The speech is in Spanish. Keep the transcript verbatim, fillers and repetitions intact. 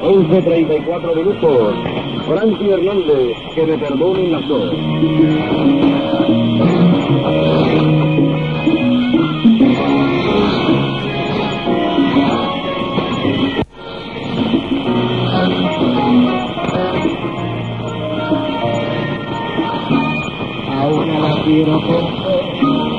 once treinta y cuatro minutos. Frankie Hernández, que me perdonen las dos. A una la quiero coger